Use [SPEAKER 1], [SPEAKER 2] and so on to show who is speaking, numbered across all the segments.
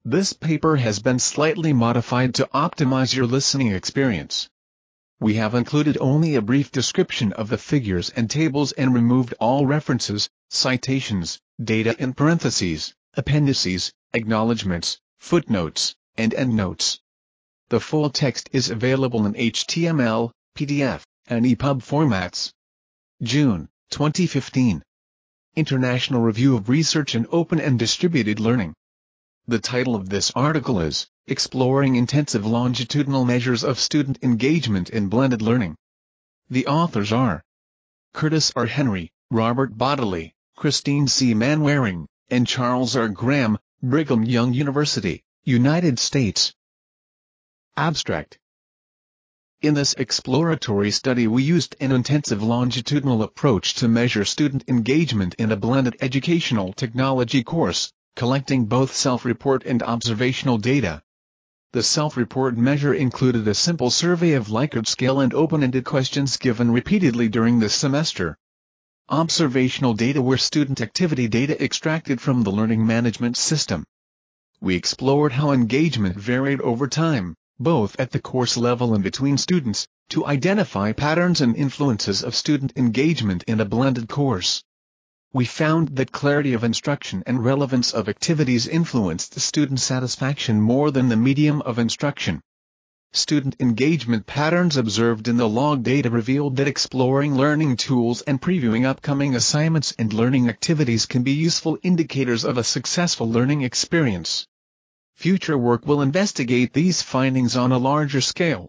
[SPEAKER 1] This paper has been slightly modified to optimize your listening experience. We have included only a brief description of the figures and tables and removed all references, citations, data in parentheses, appendices, acknowledgments, footnotes, and endnotes. The full text is available in HTML, PDF, and EPUB formats. June 2015. International Review of Research in Open and Distributed Learning. The title of this article is Exploring Intensive Longitudinal Measures of Student Engagement in Blended Learning. The authors are Curtis R. Henry, Robert Bodley, Christine C. Manwaring, and Charles R. Graham, Brigham Young University, United States. Abstract. In this exploratory study we used an intensive longitudinal approach to measure student engagement in a blended educational technology course, collecting both self-report and observational data. The self-report measure included a simple survey of Likert scale and open-ended questions given repeatedly during the semester. Observational data were student activity data extracted from the learning management system. We explored how engagement varied over time, both at the course level and between students, to identify patterns and influences of student engagement in a blended course. We found that clarity of instruction and relevance of activities influenced student satisfaction more than the medium of instruction. Student engagement patterns observed in the log data revealed that exploring learning tools and previewing upcoming assignments and learning activities can be useful indicators of a successful learning experience. Future work will investigate these findings on a larger scale.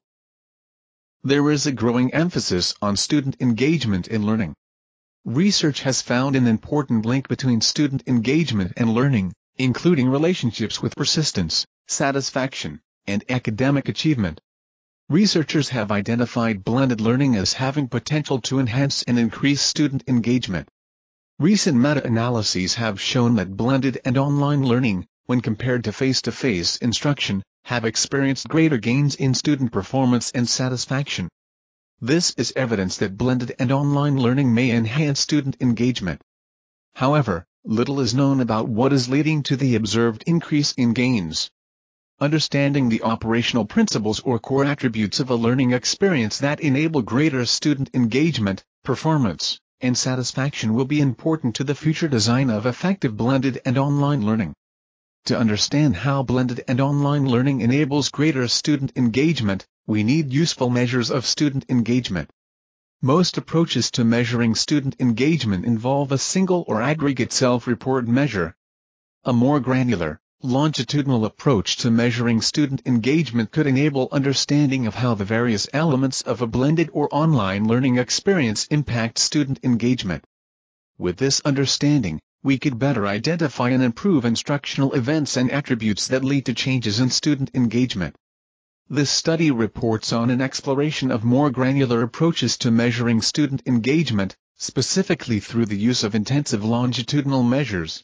[SPEAKER 1] There is a growing emphasis on student engagement in learning. Research has found an important link between student engagement and learning, including relationships with persistence, satisfaction, and academic achievement. Researchers have identified blended learning as having potential to enhance and increase student engagement. Recent meta-analyses have shown that blended and online learning, when compared to face-to-face instruction, have experienced greater gains in student performance and satisfaction. This is evidence that blended and online learning may enhance student engagement. However, little is known about what is leading to the observed increase in gains. Understanding the operational principles or core attributes of a learning experience that enable greater student engagement, performance, and satisfaction will be important to the future design of effective blended and online learning. To understand how blended and online learning enables greater student engagement, we need useful measures of student engagement. Most approaches to measuring student engagement involve a single or aggregate self-report measure. A more granular, longitudinal approach to measuring student engagement could enable understanding of how the various elements of a blended or online learning experience impact student engagement. With this understanding, we could better identify and improve instructional events and attributes that lead to changes in student engagement. This study reports on an exploration of more granular approaches to measuring student engagement, specifically through the use of intensive longitudinal measures.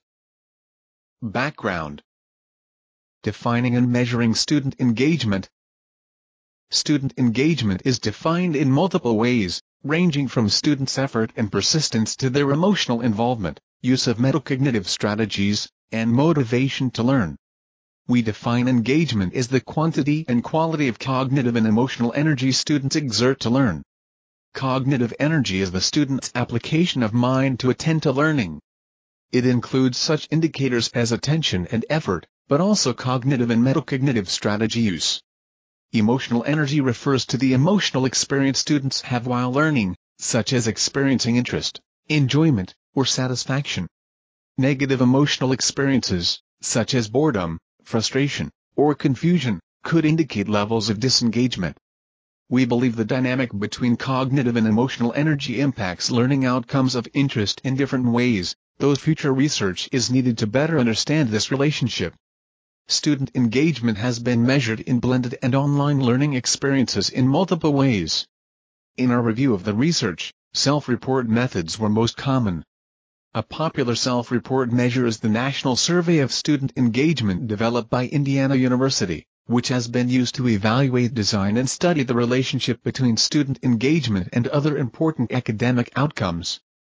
[SPEAKER 1] Background. Defining and measuring student engagement. Student engagement is defined in multiple ways, ranging from students' effort and persistence to their emotional involvement, use of metacognitive strategies, and motivation to learn. We define engagement as the quantity and quality of cognitive and emotional energy students exert to learn. Cognitive energy is the student's application of mind to attend to learning. It includes such indicators as attention and effort, but also cognitive and metacognitive strategy use. Emotional energy refers to the emotional experience students have while learning, such as experiencing interest, enjoyment, or satisfaction. Negative emotional experiences, such as boredom, frustration, or confusion, could indicate levels of disengagement. We believe the dynamic between cognitive and emotional energy impacts learning outcomes of interest in different ways, though future research is needed to better understand this relationship. Student engagement has been measured in blended and online learning experiences in multiple ways. In our review of the research, self-report methods were most common. A popular self-report measure is the National Survey of Student Engagement developed by Indiana University, which has been used to evaluate, design and study the relationship between student engagement and other important academic outcomes.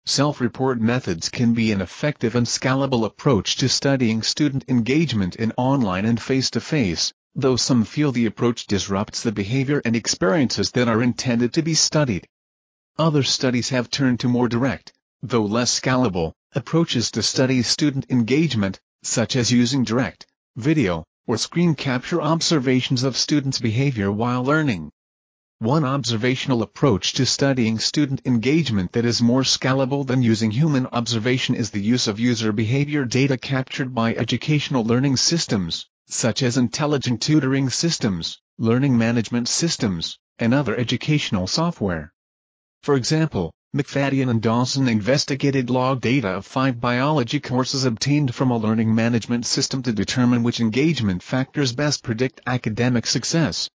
[SPEAKER 1] Self-report methods can be an effective and scalable approach to studying student engagement in online and face-to-face, though some feel the approach disrupts the behavior and experiences that are intended to be studied. Other studies have turned to more direct, though less scalable, approaches to study student engagement, such as using direct, video, or screen capture observations of students' behavior while learning. One observational approach to studying student engagement that is more scalable than using human observation is the use of user behavior data captured by educational learning systems, such as intelligent tutoring systems, learning management systems, and other educational software. For example, McFadden and Dawson investigated log data of 5 biology courses obtained from a learning management system to determine which engagement factors best predict academic success.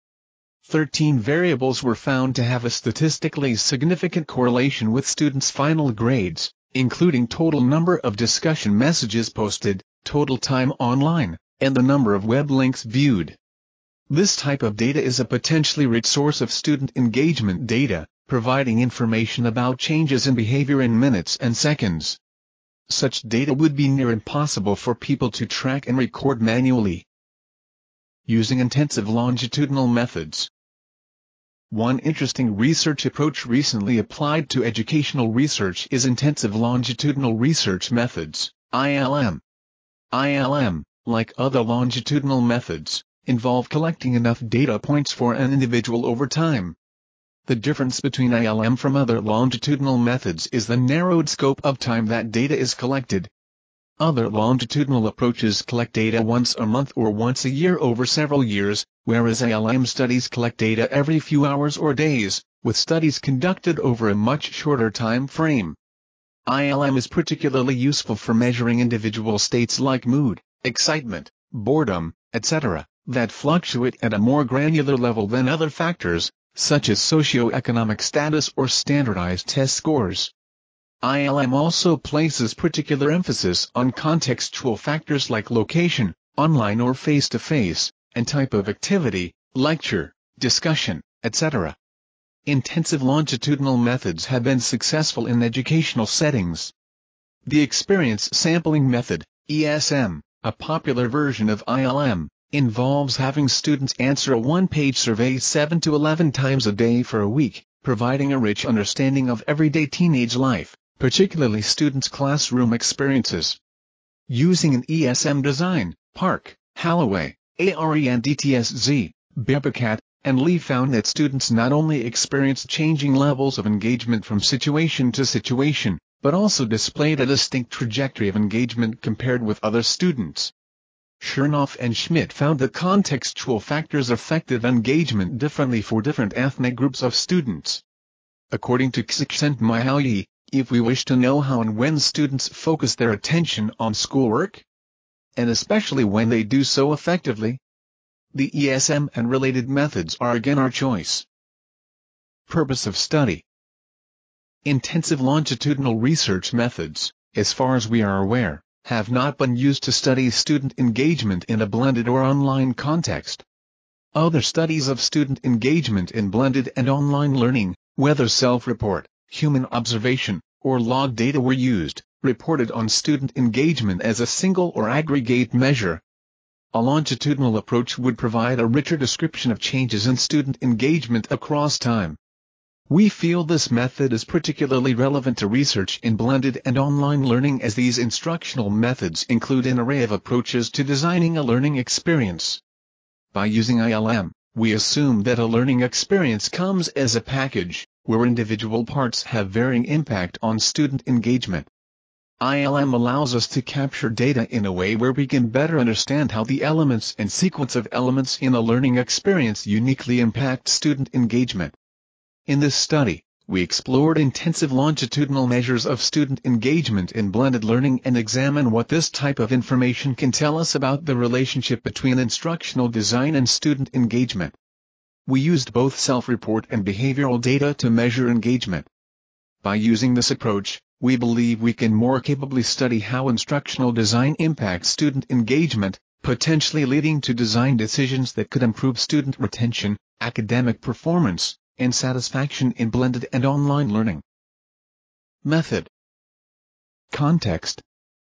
[SPEAKER 1] 13 variables were found to have a statistically significant correlation with students' final grades, including total number of discussion messages posted, total time online, and the number of web links viewed. This type of data is a potentially rich source of student engagement data, providing information about changes in behavior in minutes and seconds. Such data would be near impossible for people to track and record manually. Using intensive longitudinal methods. One interesting research approach recently applied to educational research is intensive longitudinal research methods, ILM. ILM, like other longitudinal methods, involve collecting enough data points for an individual over time. The difference between ILM from other longitudinal methods is the narrowed scope of time that data is collected. Other longitudinal approaches collect data once a month or once a year over several years, whereas ILM studies collect data every few hours or days, with studies conducted over a much shorter time frame. ILM is particularly useful for measuring individual states like mood, excitement, boredom, etc., that fluctuate at a more granular level than other factors, such as socioeconomic status or standardized test scores. ILM also places particular emphasis on contextual factors like location, online or face-to-face, and type of activity, lecture, discussion, etc. Intensive longitudinal methods have been successful in educational settings. The experience sampling method, ESM, a popular version of ILM, involves having students answer a one-page survey 7 to 11 times a day for a week, providing a rich understanding of everyday teenage life, particularly students' classroom experiences. Using an ESM design, Park, Holloway, ARENDTSZ, Bebekat, and Lee found that students not only experienced changing levels of engagement from situation to situation, but also displayed a distinct trajectory of engagement compared with other students. Chernoff and Schmidt found that contextual factors affected engagement differently for different ethnic groups of students. According to Csikszentmihalyi, if we wish to know how and when students focus their attention on schoolwork, and especially when they do so effectively, the ESM and related methods are again our choice. Purpose of study. Intensive longitudinal research methods, as far as we are aware, have not been used to study student engagement in a blended or online context. Other studies of student engagement in blended and online learning, whether self-report, human observation, or log data were used, reported on student engagement as a single or aggregate measure. A longitudinal approach would provide a richer description of changes in student engagement across time. We feel this method is particularly relevant to research in blended and online learning, as these instructional methods include an array of approaches to designing a learning experience. By using ILM, we assume that a learning experience comes as a package, where individual parts have varying impact on student engagement. ILM allows us to capture data in a way where we can better understand how the elements and sequence of elements in a learning experience uniquely impact student engagement. In this study, we explored intensive longitudinal measures of student engagement in blended learning and examine what this type of information can tell us about the relationship between instructional design and student engagement. We used both self-report and behavioral data to measure engagement. By using this approach, we believe we can more capably study how instructional design impacts student engagement, potentially leading to design decisions that could improve student retention, academic performance, and satisfaction in blended and online learning. Method. Context.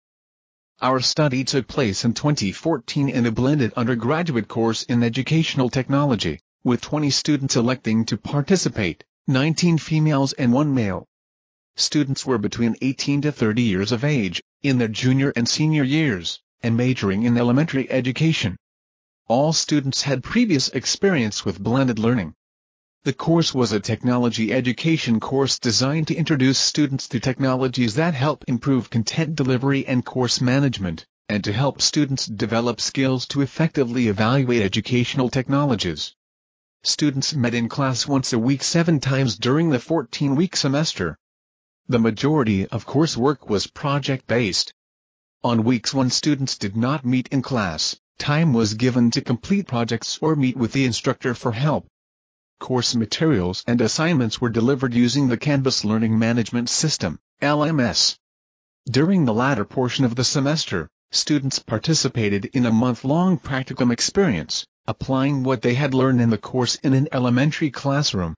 [SPEAKER 1] Our study took place in 2014 in a blended undergraduate course in educational technology, with 20 students electing to participate, 19 females and 1 male. Students were between 18 to 30 years of age, in their junior and senior years, and majoring in elementary education. All students had previous experience with blended learning. The course was a technology education course designed to introduce students to technologies that help improve content delivery and course management, and to help students develop skills to effectively evaluate educational technologies. Students met in class once a week 7 times during the 14-week semester. The majority of coursework was project-based. On weeks when students did not meet in class, time was given to complete projects or meet with the instructor for help. Course materials and assignments were delivered using the Canvas Learning Management System, LMS. During the latter portion of the semester, students participated in a month-long practicum experience, applying what they had learned in the course in an elementary classroom.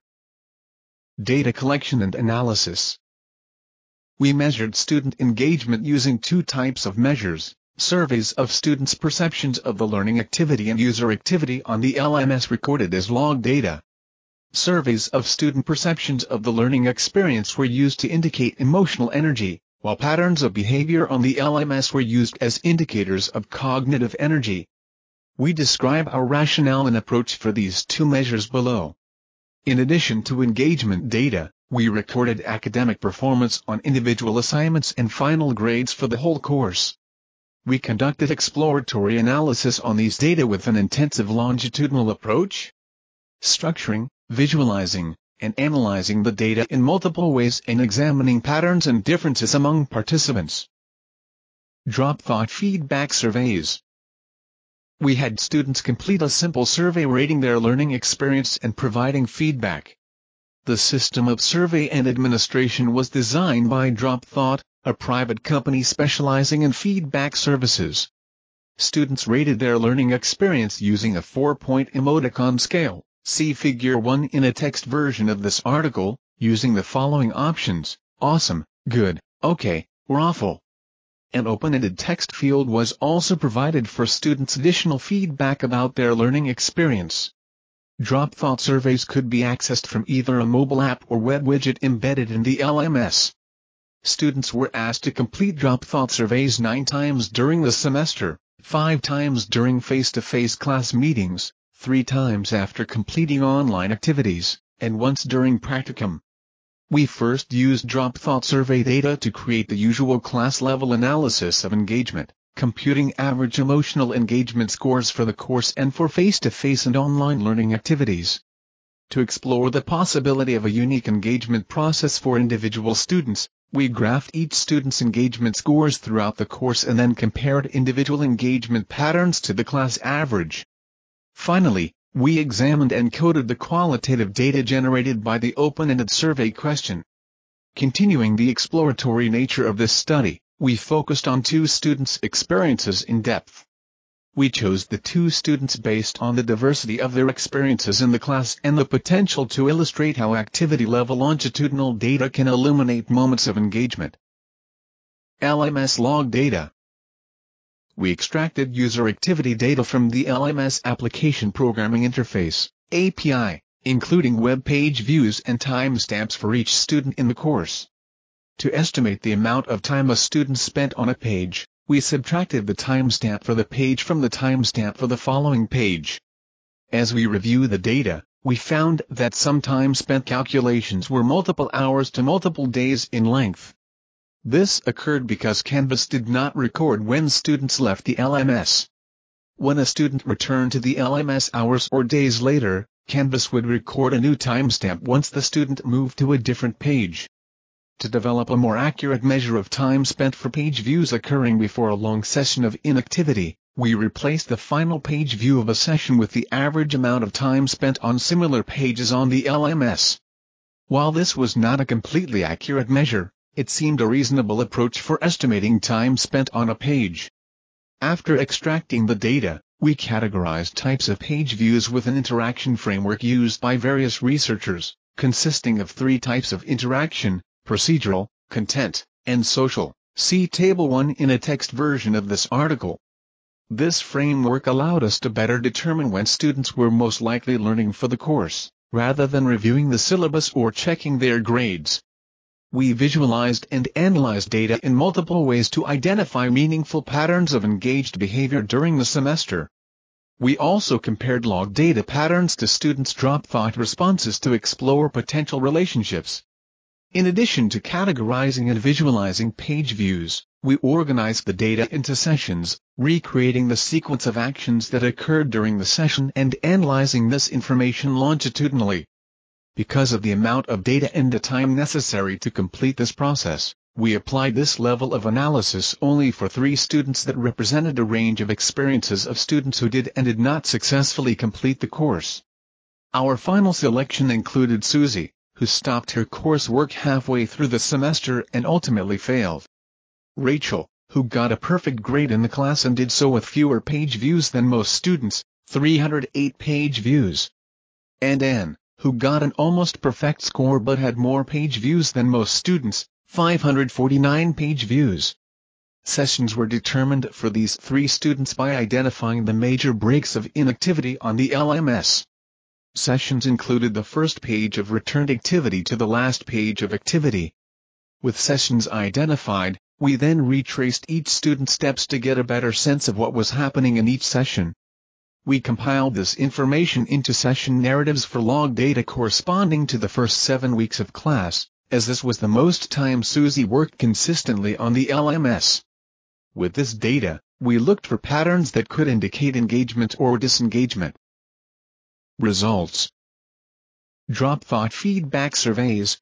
[SPEAKER 1] Data collection and analysis. We measured student engagement using 2 types of measures: surveys of students' perceptions of the learning activity and user activity on the LMS recorded as log data. Surveys of student perceptions of the learning experience were used to indicate emotional energy, while patterns of behavior on the LMS were used as indicators of cognitive energy. We describe our rationale and approach for these 2 measures below. In addition to engagement data, we recorded academic performance on individual assignments and final grades for the whole course. We conducted exploratory analysis on these data with an intensive longitudinal approach, structuring, visualizing, and analyzing the data in multiple ways and examining patterns and differences among participants. Drop thought feedback surveys. We had students complete a simple survey rating their learning experience and providing feedback. The system of survey and administration was designed by Drop Thought, a private company specializing in feedback services. Students rated their learning experience using a 4-point emoticon scale. See Figure 1 in a text version of this article, using the following options: awesome, good, okay, or awful. An open-ended text field was also provided for students' additional feedback about their learning experience. Drop Thought surveys could be accessed from either a mobile app or web widget embedded in the LMS. Students were asked to complete Drop Thought surveys 9 times during the semester, 5 times during face-to-face class meetings, 3 times after completing online activities, and once during practicum. We first used Drop Thought survey data to create the usual class-level analysis of engagement, computing average emotional engagement scores for the course and for face-to-face and online learning activities. To explore the possibility of a unique engagement process for individual students, we graphed each student's engagement scores throughout the course and then compared individual engagement patterns to the class average. Finally, we examined and coded the qualitative data generated by the open-ended survey question. Continuing the exploratory nature of this study, we focused on 2 students' experiences in depth. We chose the 2 students based on the diversity of their experiences in the class and the potential to illustrate how activity-level longitudinal data can illuminate moments of engagement. LMS log data. We extracted user activity data from the LMS Application Programming Interface, API, including web page views and timestamps for each student in the course. To estimate the amount of time a student spent on a page, we subtracted the timestamp for the page from the timestamp for the following page. As we review the data, we found that some time spent calculations were multiple hours to multiple days in length. This occurred because Canvas did not record when students left the LMS. When a student returned to the LMS hours or days later, Canvas would record a new timestamp once the student moved to a different page. To develop a more accurate measure of time spent for page views occurring before a long session of inactivity, we replaced the final page view of a session with the average amount of time spent on similar pages on the LMS. While this was not a completely accurate measure, it seemed a reasonable approach for estimating time spent on a page. After extracting the data, we categorized types of page views with an interaction framework used by various researchers, consisting of 3 types of interaction: procedural, content, and social. See Table 1 in a text version of this article. This framework allowed us to better determine when students were most likely learning for the course, rather than reviewing the syllabus or checking their grades. We visualized and analyzed data in multiple ways to identify meaningful patterns of engaged behavior during the semester. We also compared log data patterns to students' drop thought responses to explore potential relationships. In addition to categorizing and visualizing page views, we organized the data into sessions, recreating the sequence of actions that occurred during the session and analyzing this information longitudinally. Because of the amount of data and the time necessary to complete this process, we applied this level of analysis only for 3 students that represented a range of experiences of students who did and did not successfully complete the course. Our final selection included Susie, who stopped her coursework halfway through the semester and ultimately failed. Rachel, who got a perfect grade in the class and did so with fewer page views than most students, 308 page views. And Anne, who got an almost perfect score but had more page views than most students, 549 page views. Sessions were determined for these 3 students by identifying the major breaks of inactivity on the LMS. Sessions included the first page of returned activity to the last page of activity. With sessions identified, we then retraced each student's steps to get a better sense of what was happening in each session. We compiled this information into session narratives for log data corresponding to the first 7 weeks of class, as this was the most time Susie worked consistently on the LMS. With this data, we looked for patterns that could indicate engagement or disengagement. Results. Drop thought feedback surveys.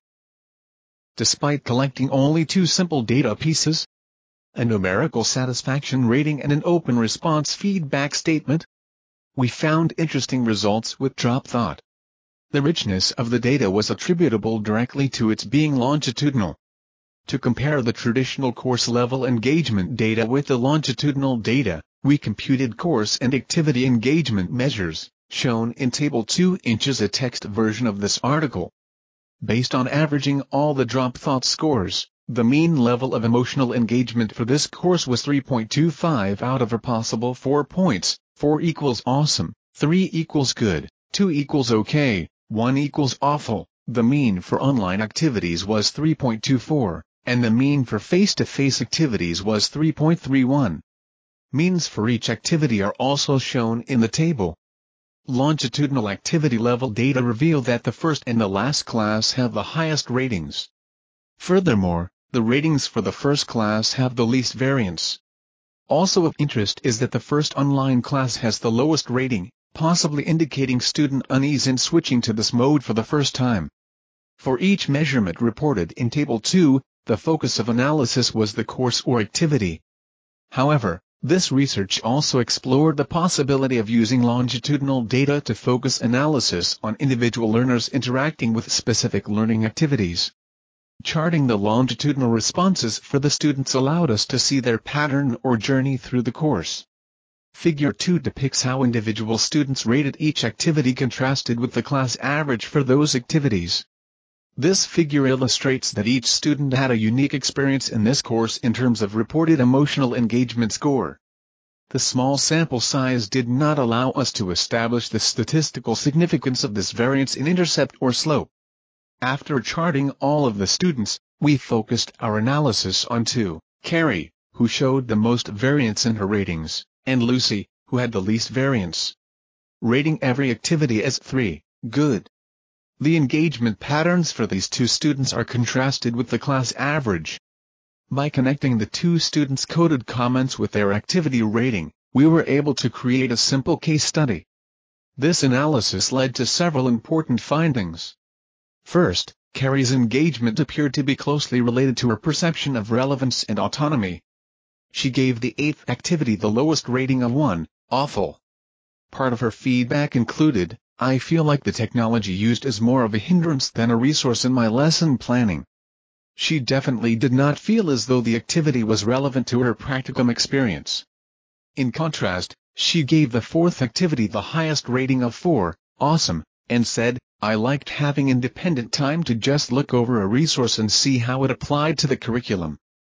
[SPEAKER 1] Despite collecting only 2 simple data pieces, a numerical satisfaction rating and an open response feedback statement, we found interesting results with drop thought. The richness of the data was attributable directly to its being longitudinal. To compare the traditional course-level engagement data with the longitudinal data, we computed course and activity engagement measures, shown in Table 2 inches a text version of this article. Based on averaging all the drop thought scores, the mean level of emotional engagement for this course was 3.25 out of a possible 4 points. 4 equals awesome, 3 equals good, 2 equals okay, 1 equals awful. The mean for online activities was 3.24, and the mean for face-to-face activities was 3.31. Means for each activity are also shown in the table. Longitudinal activity level data reveal that the first and the last class have the highest ratings. Furthermore, the ratings for the first class have the least variance. Also of interest is that the first online class has the lowest rating, possibly indicating student unease in switching to this mode for the first time. For each measurement reported in Table 2, the focus of analysis was the course or activity. However, this research also explored the possibility of using longitudinal data to focus analysis on individual learners interacting with specific learning activities. Charting the longitudinal responses for the students allowed us to see their pattern or journey through the course. Figure 2 depicts how individual students rated each activity contrasted with the class average for those activities. This figure illustrates that each student had a unique experience in this course in terms of reported emotional engagement score. The small sample size did not allow us to establish the statistical significance of this variance in intercept or slope. After charting all of the students, we focused our analysis on 2, Carrie, who showed the most variance in her ratings, and Lucy, who had the least variance. Rating every activity as 3, good. The engagement patterns for these 2 students are contrasted with the class average. By connecting the 2 students' coded comments with their activity rating, we were able to create a simple case study. This analysis led to several important findings. First, Carrie's engagement appeared to be closely related to her perception of relevance and autonomy. She gave the 8th activity the lowest rating of 1, awful. Part of her feedback included, I feel like the technology used is more of a hindrance than a resource in my lesson planning. She definitely did not feel as though the activity was relevant to her practicum experience. In contrast, she gave the 4th activity the highest rating of 4, awesome, and said, I liked having independent time to just look over a resource and see how it applied to the curriculum.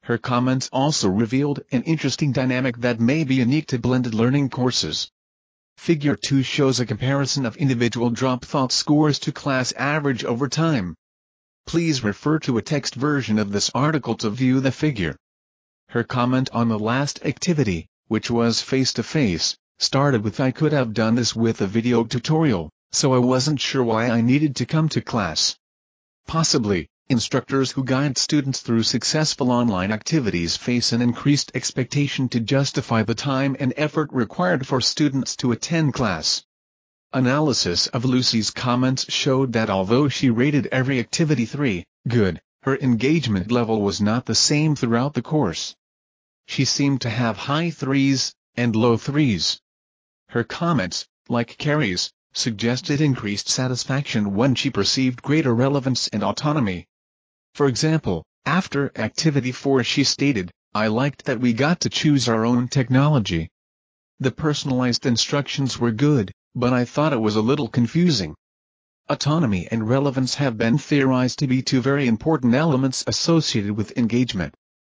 [SPEAKER 1] Her comments also revealed an interesting dynamic that may be unique to blended learning courses. Figure 2 shows a comparison of individual drop thought scores to class average over time. Please refer to a text version of this article to view the figure. Her comment on the last activity, which was face-to-face, started with "I could have done this with a video tutorial, so I wasn't sure why I needed to come to class." Possibly, instructors who guide students through successful online activities face an increased expectation to justify the time and effort required for students to attend class. Analysis of Lucy's comments showed that although she rated every activity 3, good, her engagement level was not the same throughout the course. She seemed to have high 3s and low 3s. Her comments, like Carrie's, suggested increased satisfaction when she perceived greater relevance and autonomy. For example, after Activity 4 she stated, "I liked that we got to choose our own technology. The personalized instructions were good, but I thought it was a little confusing." Autonomy and relevance have been theorized to be two very important elements associated with engagement.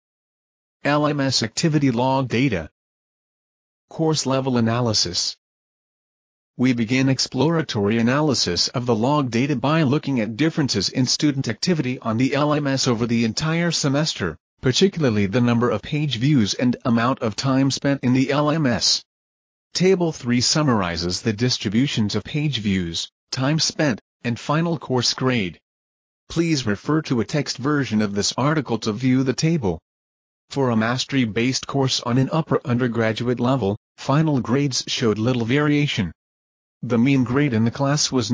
[SPEAKER 1] LMS Activity Log Data. Course Level Analysis. We begin exploratory analysis of the log data by looking at differences in student activity on the LMS over the entire semester, particularly the number of page views and amount of time spent in the LMS. Table 3 summarizes the distributions of page views, time spent, and final course grade. Please refer to a text version of this article to view the table. For a mastery-based course on an upper undergraduate level, final grades showed little variation. The mean grade in the class was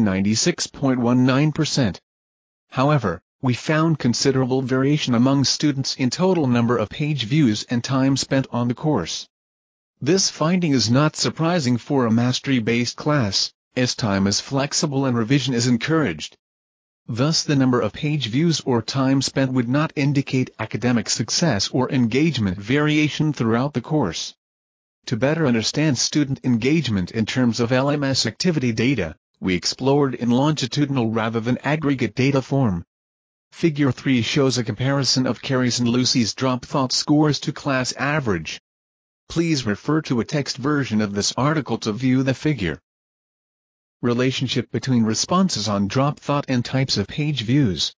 [SPEAKER 1] 96.19%. However, we found considerable variation among students in total number of page views and time spent on the course. This finding is not surprising for a mastery-based class, as time is flexible and revision is encouraged. Thus the number of page views or time spent would not indicate academic success or engagement variation throughout the course. To better understand student engagement in terms of LMS activity data, we explored in longitudinal rather than aggregate data form. Figure 3 shows a comparison of Carrie's and Lucy's drop thought scores to class average. Please refer to a text version of this article to view the figure. Relationship between responses on drop thought and types of page views.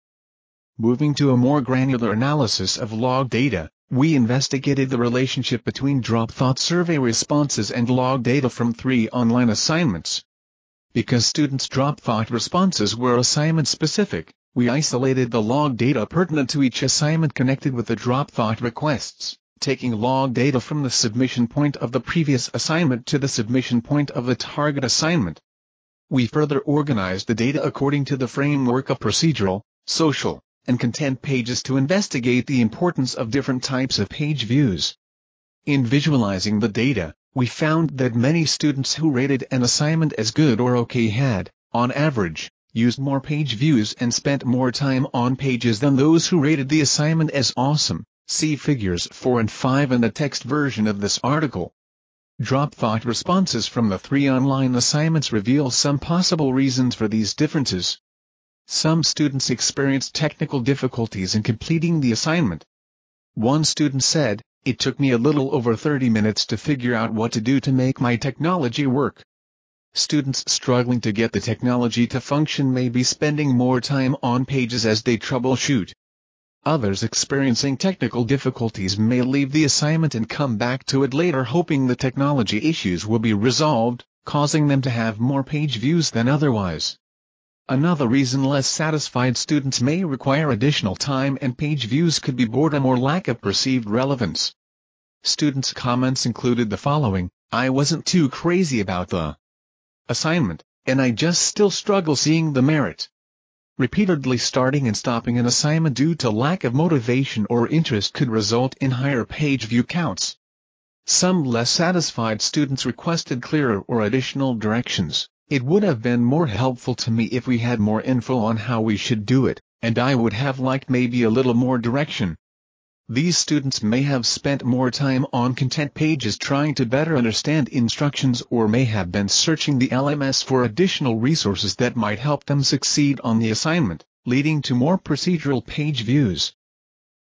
[SPEAKER 1] Moving to a more granular analysis of log data, we investigated the relationship between drop thought survey responses and log data from 3 online assignments. Because students' drop thought responses were assignment specific, we isolated the log data pertinent to each assignment connected with the drop thought requests, taking log data from the submission point of the previous assignment to the submission point of the target assignment. We further organized the data according to the framework of procedural, social, and content pages to investigate the importance of different types of page views. In visualizing the data, we found that many students who rated an assignment as good or okay had, on average, used more page views and spent more time on pages than those who rated the assignment as awesome. See figures 4 and 5 in the text version of this article. Drop thought responses from the 3 online assignments reveal some possible reasons for these differences. Some students experienced technical difficulties in completing the assignment. One student said, "It took me a little over 30 minutes to figure out what to do to make my technology work." Students struggling to get the technology to function may be spending more time on pages as they troubleshoot. Others experiencing technical difficulties may leave the assignment and come back to it later hoping the technology issues will be resolved, causing them to have more page views than otherwise. Another reason less satisfied students may require additional time and page views could be boredom or lack of perceived relevance. Students' comments included the following: "I wasn't too crazy about the assignment, and I just still struggle seeing the merit." Repeatedly starting and stopping an assignment due to lack of motivation or interest could result in higher page view counts. Some less satisfied students requested clearer or additional directions. "It would have been more helpful to me if we had more info on how we should do it, and I would have liked maybe a little more direction." These students may have spent more time on content pages trying to better understand instructions or may have been searching the LMS for additional resources that might help them succeed on the assignment, leading to more procedural page views.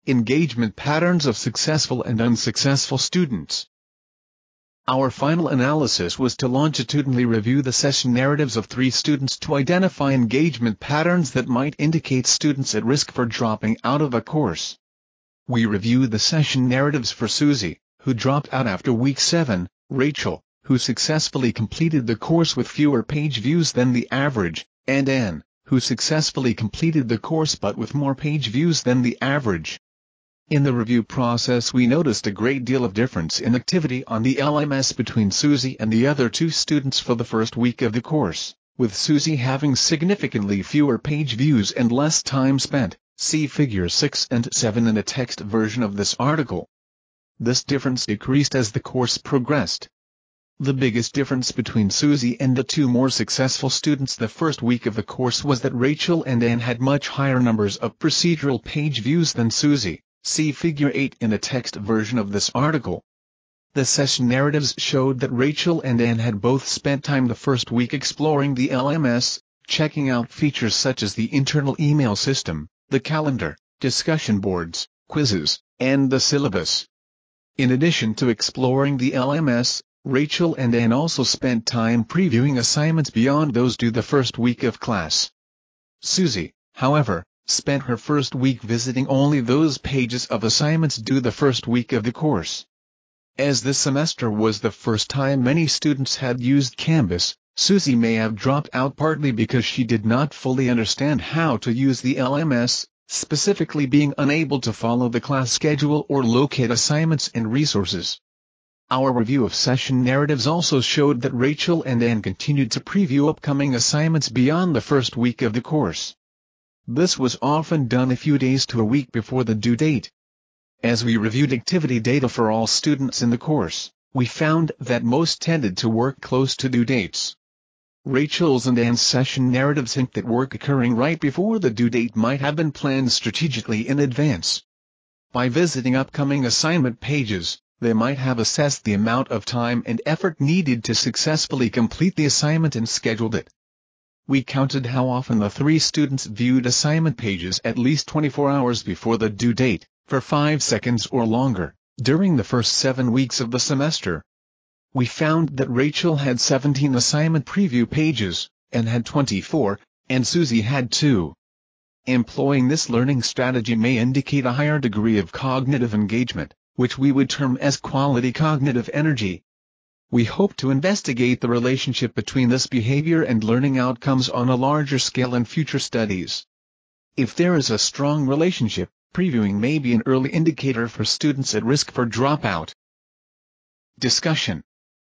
[SPEAKER 1] Engagement patterns of successful and unsuccessful students. Our final analysis was to longitudinally review the session narratives of 3 students to identify engagement patterns that might indicate students at risk for dropping out of a course. We reviewed the session narratives for Susie, who dropped out after week 7, Rachel, who successfully completed the course with fewer page views than the average, and Anne, who successfully completed the course but with more page views than the average. In the review process we noticed a great deal of difference in activity on the LMS between Susie and the other 2 students for the first week of the course, with Susie having significantly fewer page views and less time spent. See figures 6 and 7 in the text version of this article. This difference decreased as the course progressed. The biggest difference between Susie and the 2 more successful students the first week of the course was that Rachel and Anne had much higher numbers of procedural page views than Susie. See figure 8 in the text version of this article. The session narratives showed that Rachel and Anne had both spent time the first week exploring the LMS, checking out features such as the internal email system, the calendar, discussion boards, quizzes, and the syllabus. In addition to exploring the LMS, Rachel and Anne also spent time previewing assignments beyond those due the first week of class. Susie, however, spent her first week visiting only those pages of assignments due the first week of the course. As this semester was the first time many students had used Canvas, Susie may have dropped out partly because she did not fully understand how to use the LMS, specifically being unable to follow the class schedule or locate assignments and resources. Our review of session narratives also showed that Rachel and Anne continued to preview upcoming assignments beyond the first week of the course. This was often done a few days to a week before the due date. As we reviewed activity data for all students in the course, we found that most tended to work close to due dates. Rachel's and Anne's session narratives hint that work occurring right before the due date might have been planned strategically in advance. By visiting upcoming assignment pages, they might have assessed the amount of time and effort needed to successfully complete the assignment and scheduled it. We counted how often the 3 students viewed assignment pages at least 24 hours before the due date, for 5 seconds or longer, during the first 7 weeks of the semester. We found that Rachel had 17 assignment preview pages, Anne had 24, and Susie had 2. Employing this learning strategy may indicate a higher degree of cognitive engagement, which we would term as quality cognitive energy. We hope to investigate the relationship between this behavior and learning outcomes on a larger scale in future studies. If there is a strong relationship, previewing may be an early indicator for students at risk for dropout. Discussion.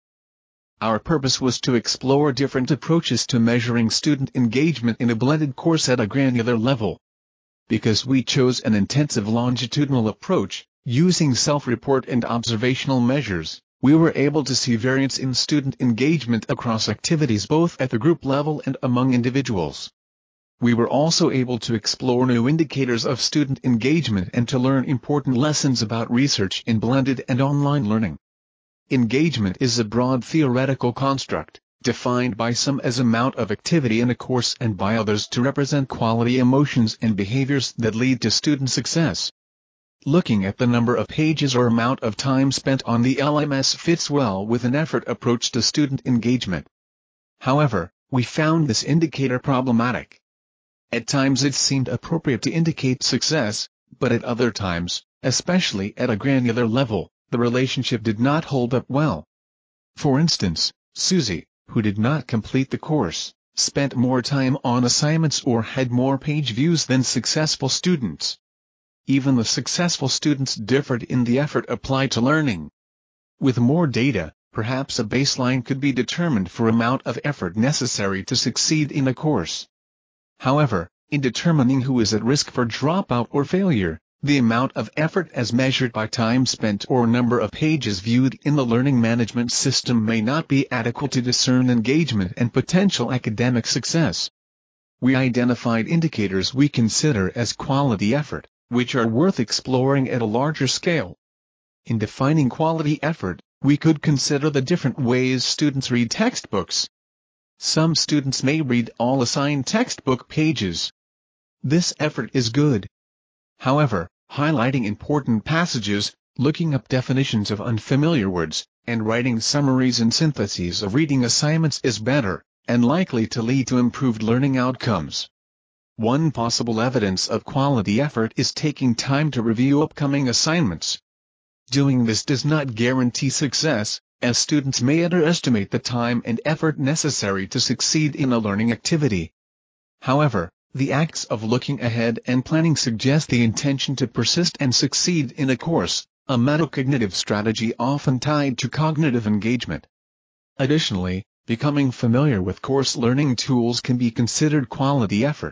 [SPEAKER 1] Our purpose was to explore different approaches to measuring student engagement in a blended course at a granular level. Because we chose an intensive longitudinal approach, using self-report and observational measures, we were able to see variance in student engagement across activities both at the group level and among individuals. We were also able to explore new indicators of student engagement and to learn important lessons about research in blended and online learning. Engagement is a broad theoretical construct, defined by some as amount of activity in a course and by others to represent quality emotions and behaviors that lead to student success. Looking at the number of pages or amount of time spent on the LMS fits well with an effort approach to student engagement. However, we found this indicator problematic. At times it seemed appropriate to indicate success, but at other times, especially at a granular level, the relationship did not hold up well. For instance, Susie, who did not complete the course, spent more time on assignments or had more page views than successful students. Even the successful students differed in the effort applied to learning. With more data, perhaps a baseline could be determined for amount of effort necessary to succeed in a course. However, in determining who is at risk for dropout or failure, the amount of effort as measured by time spent or number of pages viewed in the learning management system may not be adequate to discern engagement and potential academic success. We identified indicators we consider as quality effort, which are worth exploring at a larger scale. In defining quality effort, we could consider the different ways students read textbooks. Some students may read all assigned textbook pages. This effort is good. However, Highlighting important passages, looking up definitions of unfamiliar words, and writing summaries and syntheses of reading assignments is better, and likely to lead to improved learning outcomes. One possible evidence of quality effort is taking time to review upcoming assignments. Doing this does not guarantee success, as students may underestimate the time and effort necessary to succeed in a learning activity. However, the acts of looking ahead and planning suggest the intention to persist and succeed in a course, a metacognitive strategy often tied to cognitive engagement. Additionally, becoming familiar with course learning tools can be considered quality effort.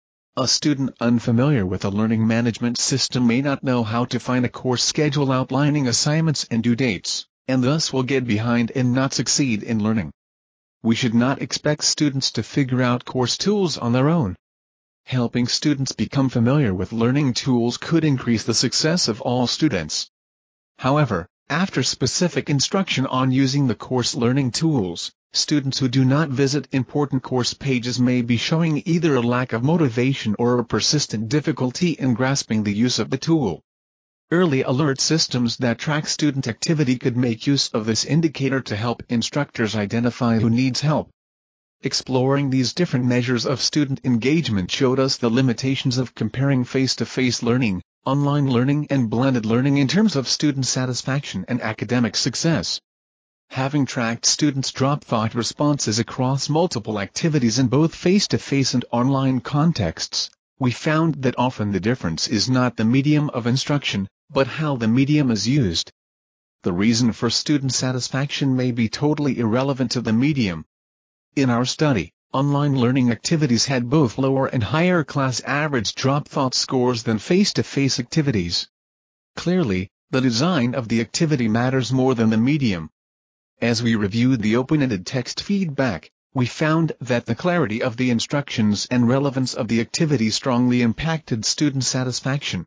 [SPEAKER 1] A student unfamiliar with a learning management system may not know how to find a course schedule outlining assignments and due dates, and thus will get behind and not succeed in learning. We should not expect students to figure out course tools on their own. Helping students become familiar with learning tools could increase the success of all students. However, after specific instruction on using the course learning tools, students who do not visit important course pages may be showing either a lack of motivation or a persistent difficulty in grasping the use of the tool. Early alert systems that track student activity could make use of this indicator to help instructors identify who needs help. Exploring these different measures of student engagement showed us the limitations of comparing face-to-face learning, online learning and blended learning in terms of student satisfaction and academic success. Having tracked students' drop-thought responses across multiple activities in both face-to-face and online contexts, we found that often the difference is not the medium of instruction, but how the medium is used. The reason for student satisfaction may be totally irrelevant to the medium. In our study, online learning activities had both lower and higher class average drop-thought scores than face-to-face activities. Clearly, the design of the activity matters more than the medium. As we reviewed the open-ended text feedback, we found that the clarity of the instructions and relevance of the activity strongly impacted student satisfaction.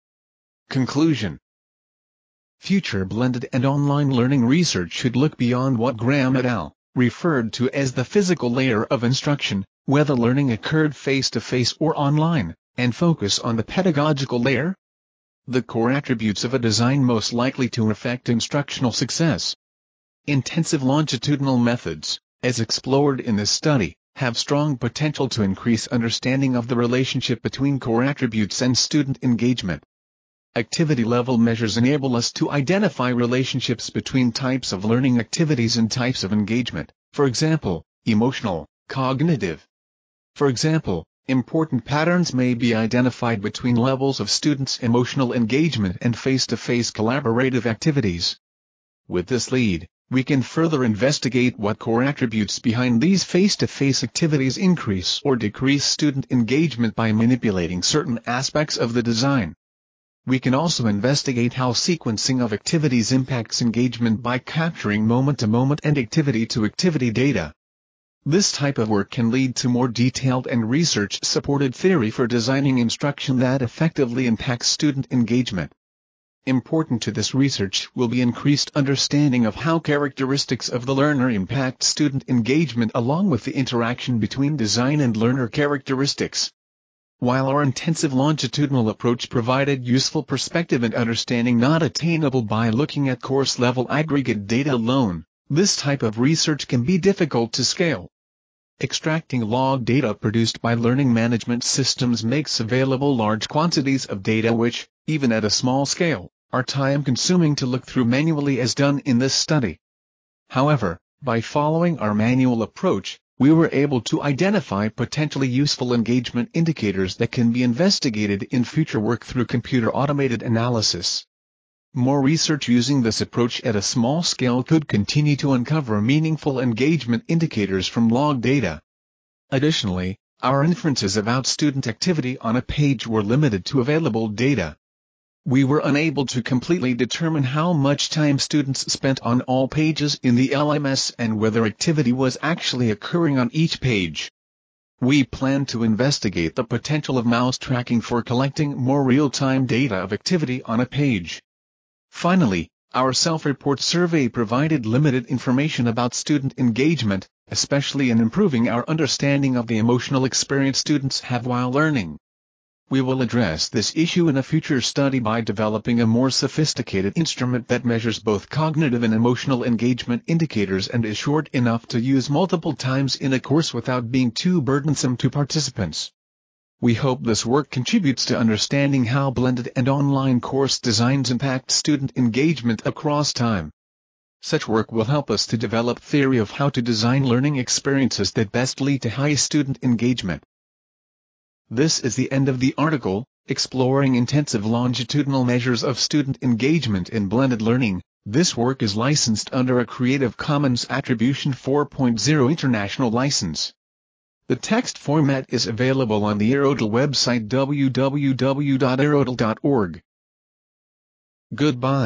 [SPEAKER 1] Conclusion: future blended and online learning research should look beyond what Graham et al. Referred to as the physical layer of instruction, whether learning occurred face-to-face or online, and focus on the pedagogical layer. The core attributes of a design most likely to affect instructional success. Intensive longitudinal methods, as explored in this study, have strong potential to increase understanding of the relationship between core attributes and student engagement. Activity-level measures enable us to identify relationships between types of learning activities and types of engagement, for example, emotional, cognitive. For example, important patterns may be identified between levels of students' emotional engagement and face-to-face collaborative activities. With this lead, we can further investigate what core attributes behind these face-to-face activities increase or decrease student engagement by manipulating certain aspects of the design. We can also investigate how sequencing of activities impacts engagement by capturing moment-to-moment and activity-to-activity data. This type of work can lead to more detailed and research-supported theory for designing instruction that effectively impacts student engagement. Important to this research will be increased understanding of how characteristics of the learner impact student engagement along with the interaction between design and learner characteristics. While our intensive longitudinal approach provided useful perspective and understanding not attainable by looking at course-level aggregate data alone, this type of research can be difficult to scale. Extracting log data produced by learning management systems makes available large quantities of data which, even at a small scale, are time-consuming to look through manually as done in this study. However, by following our manual approach, we were able to identify potentially useful engagement indicators that can be investigated in future work through computer-automated analysis. More research using this approach at a small scale could continue to uncover meaningful engagement indicators from log data. Additionally, our inferences about student activity on a page were limited to available data. We were unable to completely determine how much time students spent on all pages in the LMS and whether activity was actually occurring on each page. We plan to investigate the potential of mouse tracking for collecting more real-time data of activity on a page. Finally, our self-report survey provided limited information about student engagement, especially in improving our understanding of the emotional experience students have while learning. We will address this issue in a future study by developing a more sophisticated instrument that measures both cognitive and emotional engagement indicators and is short enough to use multiple times in a course without being too burdensome to participants. We hope this work contributes to understanding how blended and online course designs impact student engagement across time. Such work will help us to develop theory of how to design learning experiences that best lead to high student engagement. This is the end of the article, Exploring Intensive Longitudinal Measures of Student Engagement in Blended Learning. This work is licensed under a Creative Commons Attribution 4.0 International License. The text format is available on the Aerodel website www.aerodel.org. Goodbye.